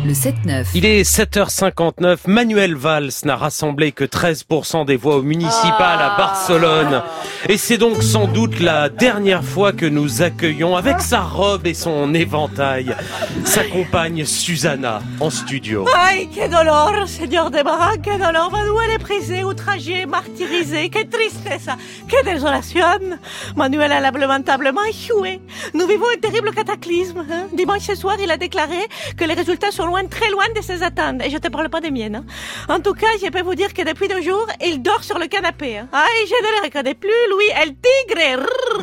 Le 7-9. Il est 7h59. Manuel Valls n'a rassemblé que 13% des voix au municipal à Barcelone. Et c'est donc sans doute la dernière fois que nous accueillons, avec sa robe et son éventail, sa compagne Susanna en studio. Ay, qué dolor, señor de Barran, qué dolor. Manuel est brisé, outragé, martyrisé. Quelle tristesse, quelle désolation. Manuel a lamentablement échoué. Nous vivons un terrible cataclysme. Dimanche soir, il a déclaré que les résultats sont loin, très loin de ses attentes. Et je te parle pas des miennes. En tout cas, je peux vous dire que depuis 2 jours, il dort sur le canapé. Ay, je ne le reconnais plus, lui, el tigre.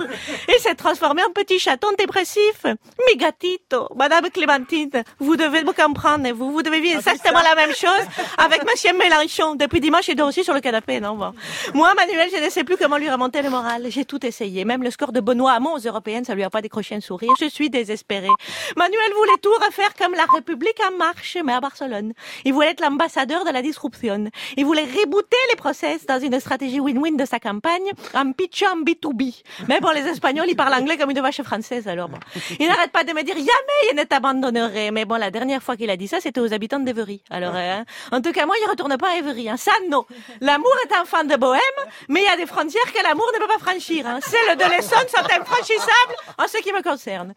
Il s'est transformé en petit chaton dépressif. Mi gatito, Madame Clémentine, vous devez me comprendre, vous devez vivre exactement la même chose avec Monsieur Mélenchon. Depuis dimanche, il dort aussi sur le canapé, non? Bon. Moi, Manuel, je ne sais plus comment lui remonter le moral. J'ai tout essayé. Même le score de Benoît Hamon aux européennes, ça lui a pas décroché un sourire. Je suis désespérée. Manuel voulait tout refaire comme la République en marche, mais à Barcelone. Il voulait être l'ambassadeur de la disruption. Il voulait rebooter les process dans une stratégie win-win de sa campagne en pitchant en B2B. Mais bon, les Espagnols, ils parlent anglais comme une vache française, alors bon. Il n'arrête pas de me dire, jamais il ne t'abandonnerait. Mais bon, la dernière fois qu'il a dit ça, c'était aux habitants d'Évery. Alors, en tout cas, moi, il retourne pas à Évery, Ça, non. L'amour est enfant de bohème, mais il y a des frontières que l'amour ne peut pas franchir, Celles de l'Essonne sont infranchissables en ce qui me concerne.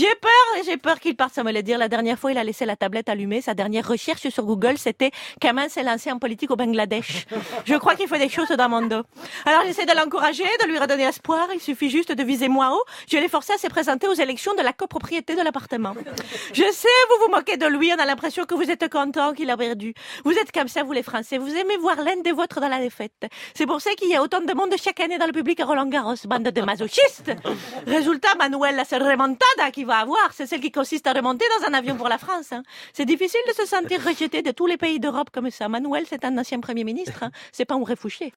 J'ai peur qu'il parte sans me le dire. La dernière fois, il a laissé la tablette allumée. Sa dernière recherche sur Google, c'était comment se lancer en politique au Bangladesh. Je crois qu'il fait des choses dans mon dos. Alors, j'essaie de l'encourager, de lui redonner espoir. Il suffit juste de viser moins haut. Je l'ai forcé à se présenter aux élections de la copropriété de l'appartement. Je sais, vous vous moquez de lui. On a l'impression que vous êtes content qu'il a perdu. Vous êtes comme ça, vous les Français. Vous aimez voir l'un des vôtres dans la défaite. C'est pour ça qu'il y a autant de monde chaque année dans le public à Roland-Garros. Bande de masochistes. Résultat, Manuel, la seule remontada qu'il va avoir, c'est celle qui consiste à remonter dans un avion pour la France. C'est difficile de se sentir rejeté de tous les pays d'Europe comme ça. Manuel, c'est un ancien Premier ministre. C'est pas un réfugié.